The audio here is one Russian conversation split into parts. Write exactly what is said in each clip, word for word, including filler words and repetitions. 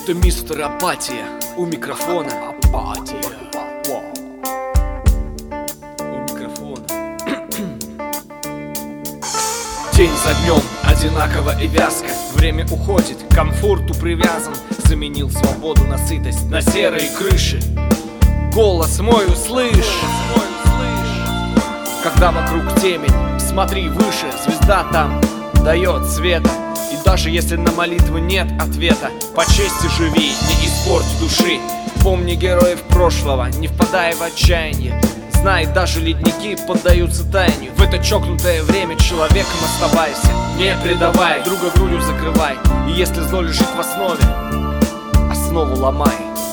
Это мистер Апатия у микрофона. Апатия. У микрофона. День за днем одинаково и вязко. Время уходит, к комфорту привязан. Заменил свободу на сытость, на серые крыши. Голос мой услышь, когда вокруг темень, смотри выше. Звезда там дает света. И даже если на молитву нет ответа, по чести живи, не испорть души. Помни героев прошлого, не впадай в отчаяние. Знай, даже ледники поддаются таянию. В это чокнутое время человеком оставайся. Не предавай, друга грудью закрывай. И если зло лежит в основе, основу ломай.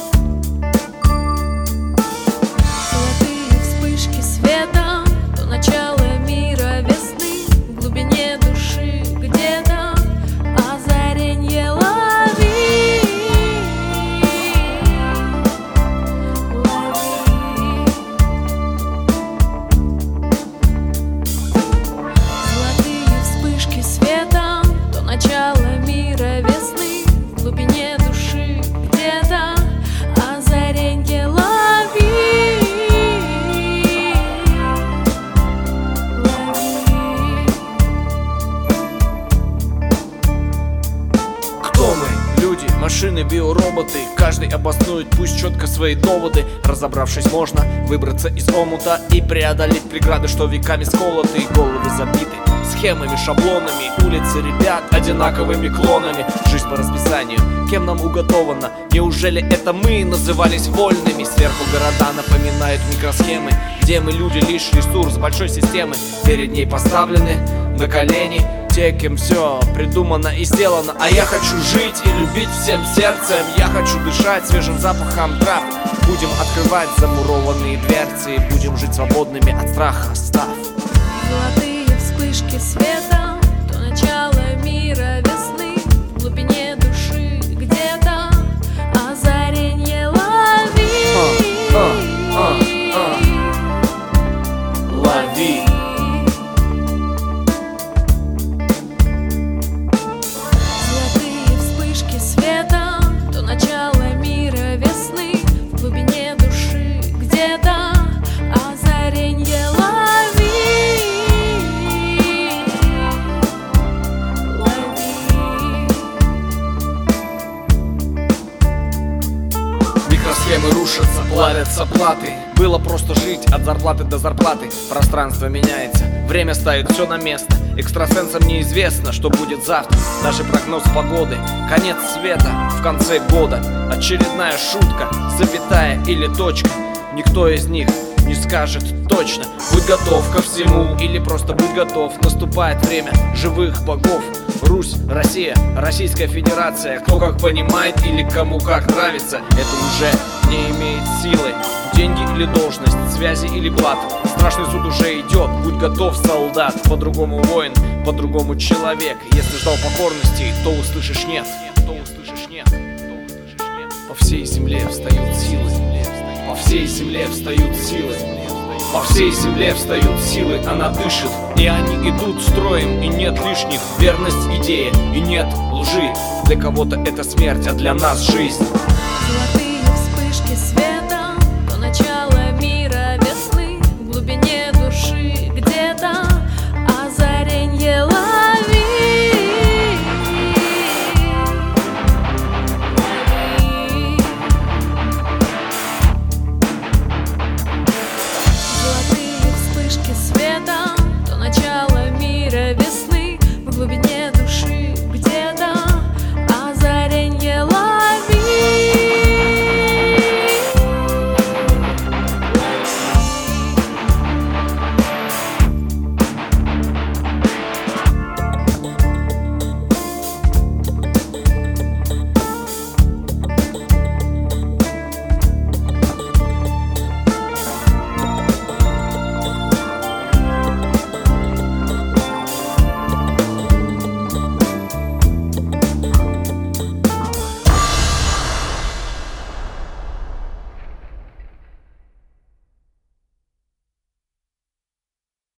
Золотые вспышки света, то начало мира весны. В глубине души где-то озаренье лови. Лови. Золотые вспышки света, то начало мира весны. В глубине души где-то озаренье лови. Лови. Кто мы? Люди, машины, биороботы. Каждый обоснует пусть четко свои доводы. Разобравшись, можно выбраться из омута и преодолеть преграды, что веками сколоты. Головы забиты схемами, шаблонами. Улицы ребят одинаковыми клонами. Жизнь по расписанию, кем нам уготовано? Неужели это мы назывались вольными? Сверху города напоминают микросхемы, где мы люди лишь ресурс большой системы. Перед ней поставлены на колени те, кем все придумано и сделано. А я хочу жить и любить всем сердцем. Я хочу дышать свежим запахом трав. Будем открывать замурованные дверцы. Будем жить свободными от страха. Став Золотые вспышки света, то начало мира весны. В глубине души где-то озаренье лови. а, а, а. Лови. Золотые вспышки света, то начало мира весны. В глубине души где-то озаренье лови. Лови. Микросхемы рушатся, плавятся платы. Было просто жить от зарплаты до зарплаты. Пространство меняется, время ставит все на место. Экстрасенсам неизвестно, что будет завтра. Даже прогноз погоды, конец света в конце года. Очередная шутка, запятая или точка. Никто из них не скажет точно. Будь готов ко всему или просто будь готов. Наступает время живых богов. Русь, Россия, Российская Федерация. Кто как понимает или кому как нравится, это уже не имеет силы. Деньги или должность, связи или блат. Страшный суд уже идет, будь готов, солдат. По-другому воин, по-другому человек. Если ждал покорности, то услышишь нет. То услышишь нет. По всей земле встают силы. По всей земле встают силы. По всей земле встают силы, она дышит. И они идут строем, и нет лишних. Верность идее, и нет лжи. Для кого-то это смерть, а для нас жизнь.